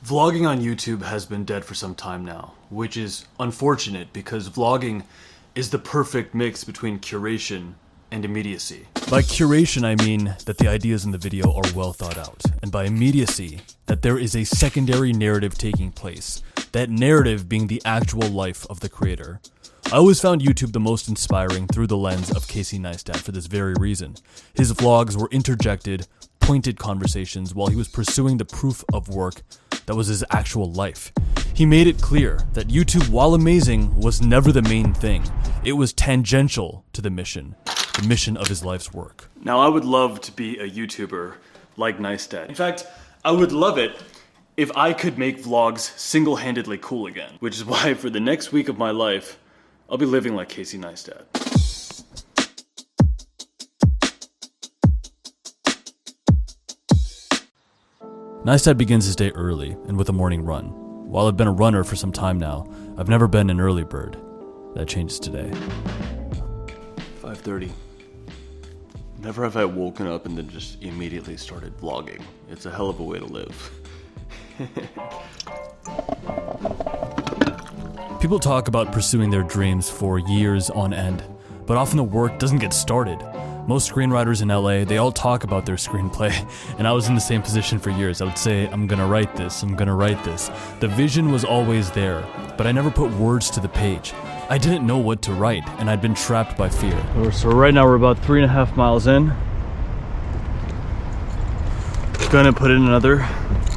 Vlogging on YouTube has been dead for some time now, which is unfortunate because vlogging is the perfect mix between curation and immediacy. By curation, I mean that the ideas in the video are well thought out, and by immediacy, that there is a secondary narrative taking place, that narrative being the actual life of the creator. I always found YouTube the most inspiring through the lens of Casey Neistat for this very reason. His vlogs were interjected, pointed conversations while he was pursuing the proof of work that was his actual life. He made it clear that YouTube, while amazing, was never the main thing. It was tangential to the mission of his life's work. Now, I would love to be a YouTuber like Neistat. In fact, I would love it if I could make vlogs single-handedly cool again, which is why for the next week of my life, I'll be living like Casey Neistat. Neistat begins his day early and with a morning run. While I've been a runner for some time now, I've never been an early bird. That changes today. 5:30. Never have I woken up and then just immediately started vlogging. It's a hell of a way to live. People talk about pursuing their dreams for years on end, but often the work doesn't get started. Most screenwriters in LA, they all talk about their screenplay, and I was in the same position for years. I would say, I'm gonna write this, I'm gonna write this. The vision was always there, but I never put words to the page. I didn't know what to write, and I'd been trapped by fear. So right now we're about 3.5 miles in. Gonna put in another.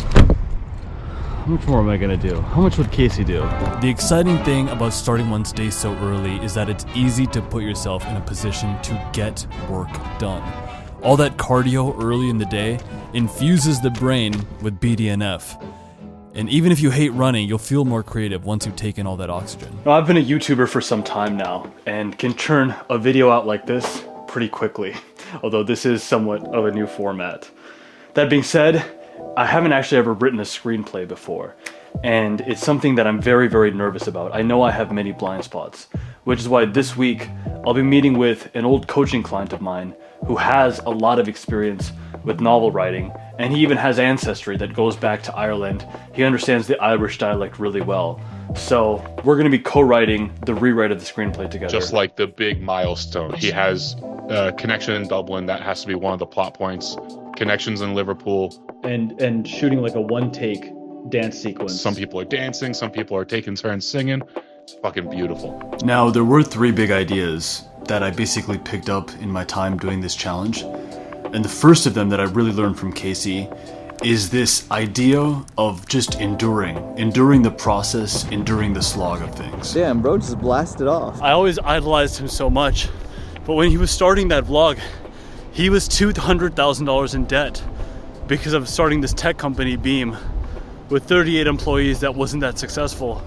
How much more am I gonna do? How much would Casey do? The exciting thing about starting one's day so early is that it's easy to put yourself in a position to get work done. All that cardio early in the day infuses the brain with BDNF. And even if you hate running, you'll feel more creative once you've taken all that oxygen. Well, I've been a YouTuber for some time now and can churn a video out like this pretty quickly, although this is somewhat of a new format. That being said, I haven't actually ever written a screenplay before, and it's something that I'm very, very nervous about. I know I have many blind spots, which is why this week I'll be meeting with an old coaching client of mine who has a lot of experience with novel writing, and he even has ancestry that goes back to Ireland. He understands the Irish dialect really well. So we're going to be co-writing the rewrite of the screenplay together. Just like the big milestone. He has a connection in Dublin. That has to be one of the plot points. Connections in Liverpool. And shooting like a one-take dance sequence. Some people are dancing, some people are taking turns singing. It's fucking beautiful. Now, there were 3 big ideas that I basically picked up in my time doing this challenge. And the first of them that I really learned from Casey is this idea of just enduring the process, enduring the slog of things. Damn, bro, just blasted off. I always idolized him so much, but when he was starting that vlog, he was $200,000 in debt because of starting this tech company, Beam, with 38 employees that wasn't that successful.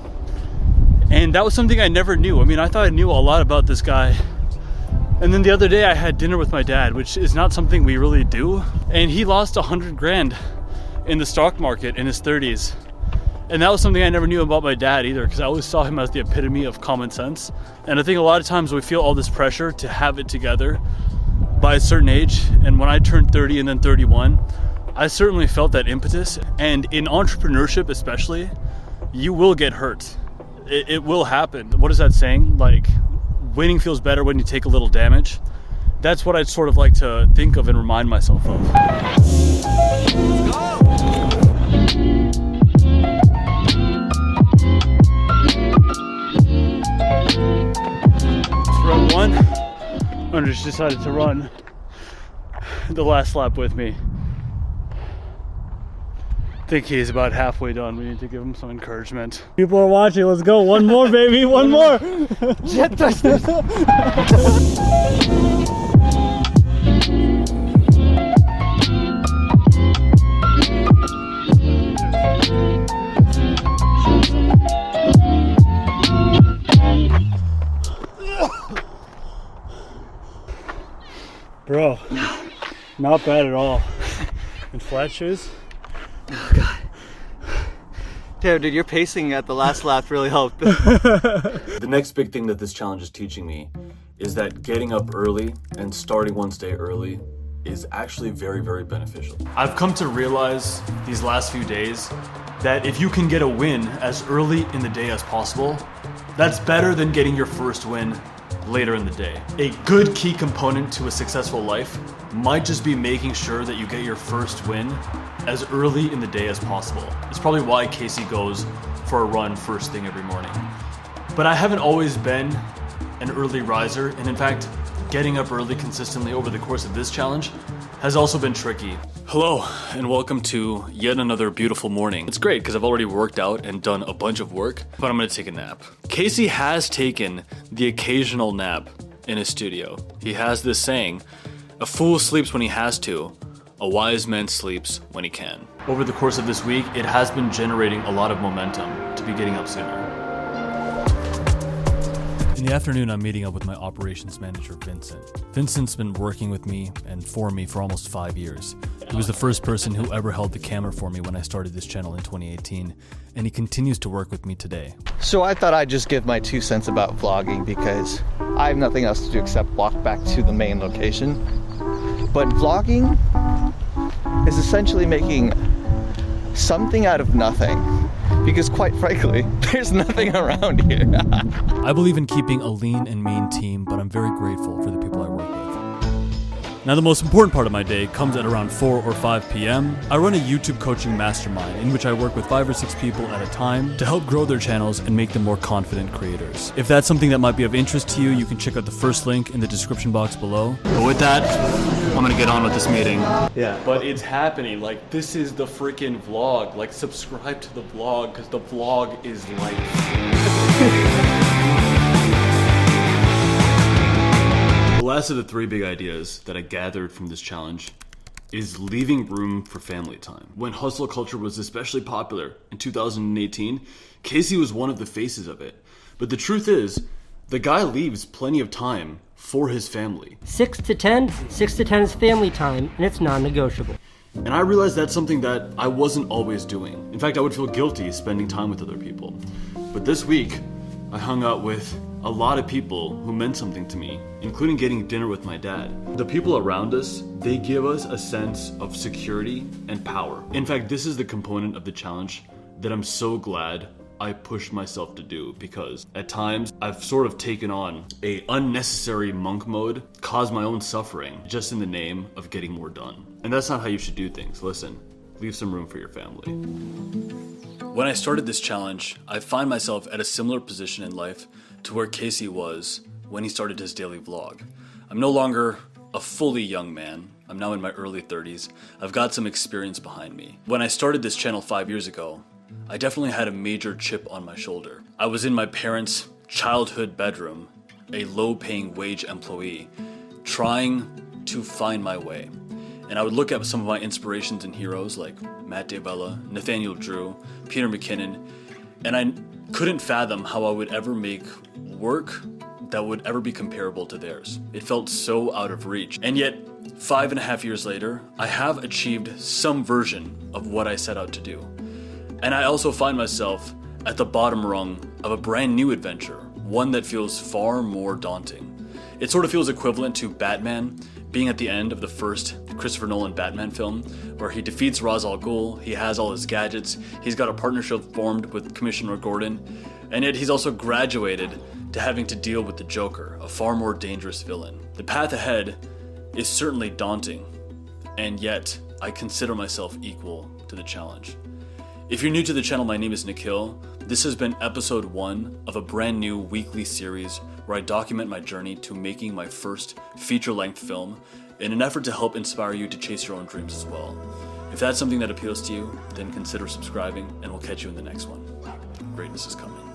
And that was something I never knew. I mean, I thought I knew a lot about this guy. And then the other day I had dinner with my dad, which is not something we really do. And he lost 100 grand in the stock market in his 30s. And that was something I never knew about my dad either, because I always saw him as the epitome of common sense. And I think a lot of times we feel all this pressure to have it together by a certain age. And when I turned 30 and then 31, I certainly felt that impetus. And in entrepreneurship especially, you will get hurt. It will happen. What is that saying? Like, winning feels better when you take a little damage. That's what I'd sort of like to think of and remind myself of. It's run 1. Andres decided to run the last lap with me. I think he's about halfway done. We need to give him some encouragement. People are watching. Let's go. One more, baby. One more. Jet thrusters. Bro, not bad at all. In flat shoes? Oh god. Damn, dude, your pacing at the last lap really helped. The next big thing that this challenge is teaching me is that getting up early and starting one's day early is actually very, very beneficial. I've come to realize these last few days that if you can get a win as early in the day as possible, that's better than getting your first win later in the day. A good key component to a successful life might just be making sure that you get your first win as early in the day as possible. It's probably why Casey goes for a run first thing every morning. But I haven't always been an early riser, and in fact, getting up early consistently over the course of this challenge has also been tricky. Hello, and welcome to yet another beautiful morning. It's great because I've already worked out and done a bunch of work, but I'm gonna take a nap. Casey has taken the occasional nap in his studio. He has this saying, a fool sleeps when he has to, a wise man sleeps when he can. Over the course of this week, it has been generating a lot of momentum to be getting up sooner. In the afternoon, I'm meeting up with my operations manager, Vincent. Vincent's been working with me and for me for almost 5 years. He was the first person who ever held the camera for me when I started this channel in 2018, and he continues to work with me today. So I thought I'd just give my 2 cents about vlogging because I have nothing else to do except walk back to the main location. But vlogging is essentially making something out of nothing. Because quite frankly, there's nothing around here. I believe in keeping a lean and mean team, but I'm very grateful for the people I work with. Now, the most important part of my day comes at around 4 or 5 p.m. I run a YouTube coaching mastermind in which I work with 5 or 6 people at a time to help grow their channels and make them more confident creators. If that's something that might be of interest to you, you can check out the first link in the description box below. But with that, I'm gonna get on with this meeting. Yeah, but it's happening. Like, this is the freaking vlog. Like, subscribe to the vlog because the vlog is life. The last of the 3 big ideas that I gathered from this challenge is leaving room for family time. When hustle culture was especially popular in 2018, Casey was one of the faces of it. But the truth is, the guy leaves plenty of time for his family. 6 to 10 is family time, and it's non-negotiable. And I realized that's something that I wasn't always doing. In fact, I would feel guilty spending time with other people. But this week, I hung out with a lot of people who meant something to me, including getting dinner with my dad. The people around us, they give us a sense of security and power. In fact, this is the component of the challenge that I'm so glad I pushed myself to do, because at times I've sort of taken on a unnecessary monk mode, caused my own suffering, just in the name of getting more done. And that's not how you should do things. Listen, leave some room for your family. When I started this challenge, I find myself at a similar position in life to where Casey was when he started his daily vlog. I'm no longer a fully young man. I'm now in my early 30s. I've got some experience behind me. When I started this channel 5 years ago, I definitely had a major chip on my shoulder. I was in my parents' childhood bedroom, a low-paying wage employee, trying to find my way. And I would look at some of my inspirations and heroes like Matt D'Avella, Nathaniel Drew, Peter McKinnon, and I couldn't fathom how I would ever make work that would ever be comparable to theirs. It felt so out of reach. And yet, 5.5 years later, I have achieved some version of what I set out to do. And I also find myself at the bottom rung of a brand new adventure, one that feels far more daunting. It sort of feels equivalent to Batman being at the end of the first Christopher Nolan Batman film, where he defeats Ra's al Ghul, he has all his gadgets, he's got a partnership formed with Commissioner Gordon, and yet he's also graduated to having to deal with the Joker, a far more dangerous villain. The path ahead is certainly daunting, and yet I consider myself equal to the challenge. If you're new to the channel, my name is Nikhil. This has been episode 1 of a brand new weekly series where I document my journey to making my first feature-length film in an effort to help inspire you to chase your own dreams as well. If that's something that appeals to you, then consider subscribing, and we'll catch you in the next one. Greatness is coming.